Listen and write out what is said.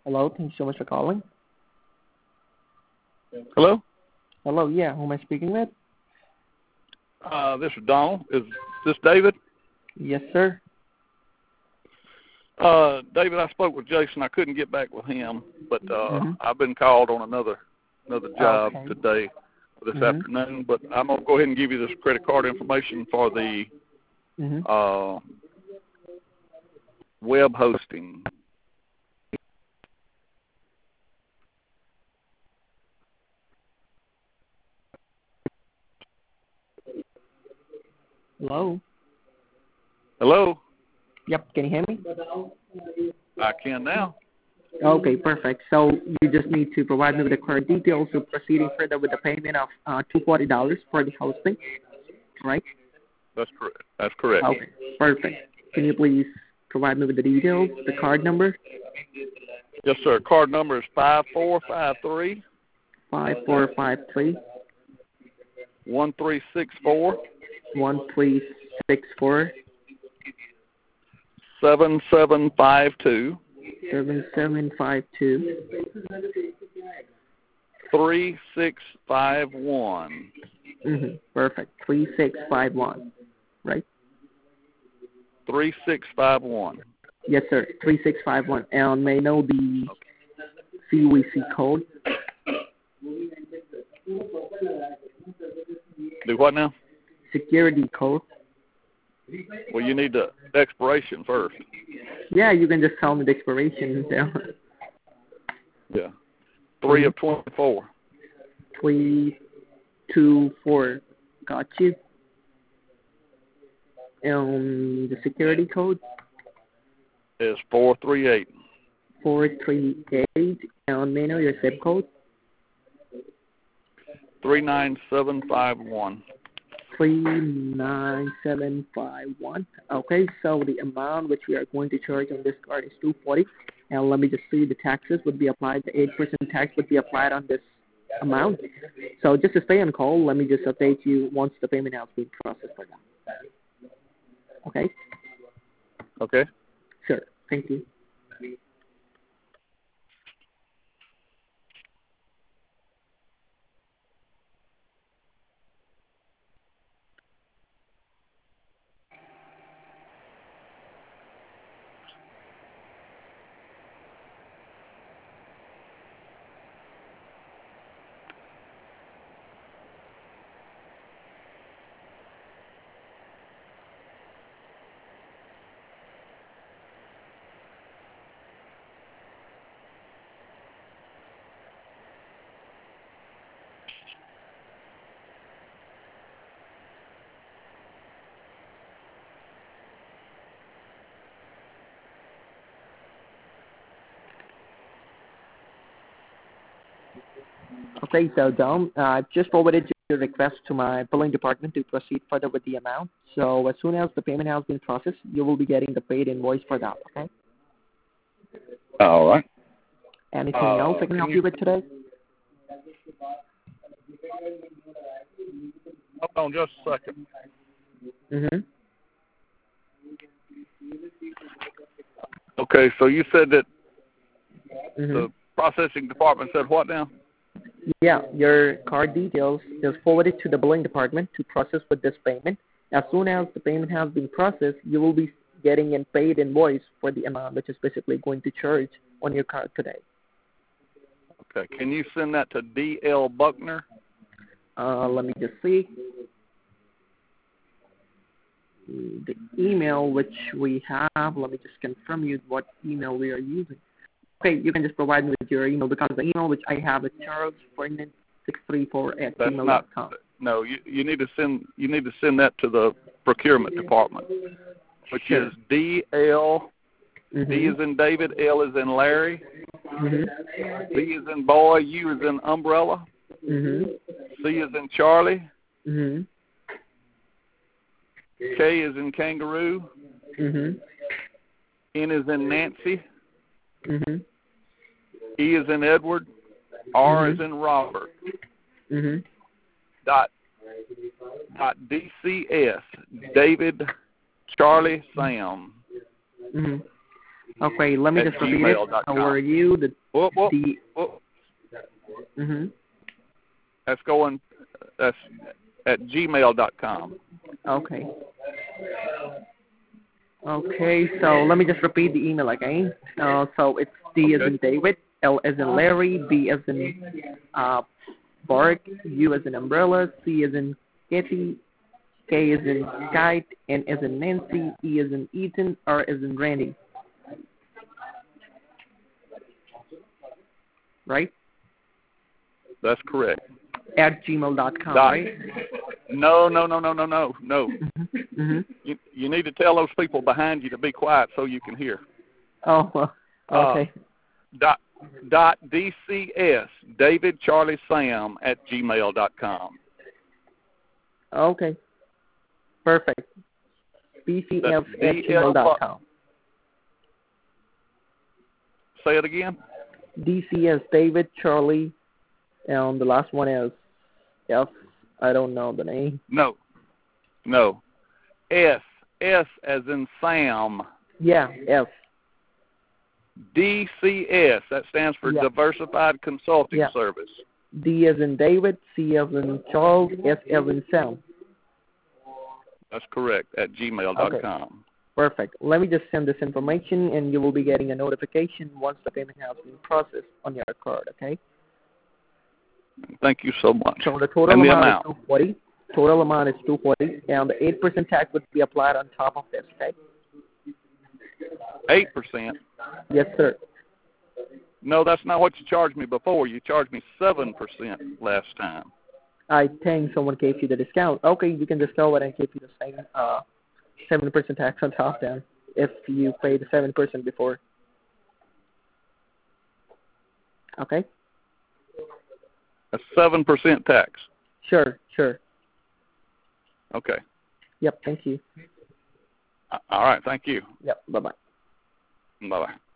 Hello, thank you so much for calling. Hello? Hello, yeah, who am I speaking with? This is Donald. Is this David? Yes, sir. David, I spoke with Jason. I couldn't get back with him, but Mm-hmm. I've been called on another job Okay. today, this afternoon. But I'm gonna go ahead and give you this credit card information for the web hosting. Hello? Hello? Yep, can you hear me? I can now. Okay, perfect. So you just need to provide me with the card details to proceeding further with the payment of $240 for the hosting, right? That's correct. That's correct. Okay, perfect. Can you please provide me with the details, the card number? Yes, sir. Card number is 5453 5453 1364 1364 7752 7752 3651. Perfect. 3651, right? 3651. Yes, sir. 3651. And may I know the CVC code? Do what now? Security code. Well, you need the expiration first. Yeah, you can just tell me the expiration. Yeah. 3 of 24. 324. Got you. And the security code? Is 438. 438. And may I know your zip code? 39751. 39751. Okay, so the amount which we are going to charge on this card is $240. And let me just see, the taxes would be applied. The 8% tax would be applied on this amount. So just to stay on call, let me just update you once the payment has been processed for that. Okay? Okay. Sure. Thank you. Okay, so Dom, I've just forwarded your request to my billing department to proceed further with the amount. So as soon as the payment has been processed, you will be getting the paid invoice for that, okay? All right. Anything else I can help you with today? Hold on just a second. Okay, so you said that the processing department said what now? Yeah, your card details is forwarded to the billing department to process with this payment. As soon as the payment has been processed, you will be getting a paid invoice for the amount which is basically going to charge on your card today. Okay, can you send that to D.L. Buckner? Let me just see. The email which we have, let me just confirm you what email we are using. Okay, you can just provide me with your email because the email which I have is charlesferdinand634@gmail.com. No, you need to send that to the procurement department, which is D.L. D is in David, L is in Larry, B is in boy, U is in umbrella, C is in Charlie, K is in kangaroo, N is in Nancy, E is in Edward, R is in Robert, dot DCS, David, Charlie, Sam. Okay, let me just repeat it. How are you? That's at gmail.com. Okay. Okay, so let me just repeat the email again. So it's D as in David, L as in Larry, B as in Bark, U as in umbrella, C as in Kitty, K as in kite, N as in Nancy, E as in Ethan, R as in Randy. Right? That's correct. At gmail.com, right? No. You need to tell those people behind you to be quiet so you can hear. Oh, well, okay. Dot DCS, David Charlie Sam at gmail.com. Okay. Perfect. BCF at gmail.com. Say it again. DCS, David Charlie, and the last one is F. I don't know the name. No. S as in Sam. Yeah, F. DCS, that stands for Diversified Consulting Service. D as in David, C as in Charles, S as in Sam. That's correct, at gmail.com. Okay. Perfect. Let me just send this information, and you will be getting a notification once the payment has been processed on your card, okay? Thank you so much. So the total amount is $240. Total amount is $240, and the 8% tax would be applied on top of this, okay? 8%? Yes, sir. No, that's not what you charged me before. You charged me 7% last time. I think someone gave you the discount. Okay, you can just go ahead and give you the same 7% tax on top then, if you paid the 7% before. Okay? A 7% tax? Sure. Okay. Yep, thank you. All right, thank you. Yep, bye-bye. Bye-bye.